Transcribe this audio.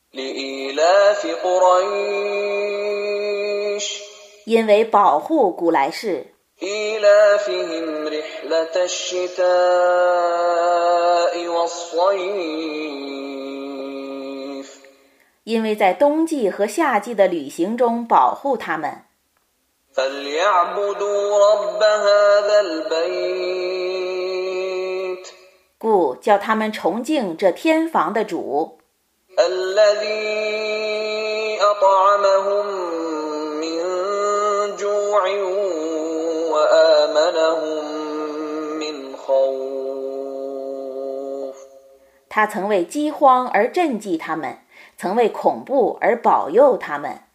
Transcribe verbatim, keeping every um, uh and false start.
لإيلاف قريش 因为保护古来氏 إيلافهم رحلة الشتاء والصيف 因为在冬季和夏季的旅行中保护他们 فليعبدوا رب هذا البيت 故叫他们崇敬这天房的主 الذي أطعمهم من جوع وآمنهم من خوف 他曾为饥荒而赈济他们，曾为恐怖而保佑他们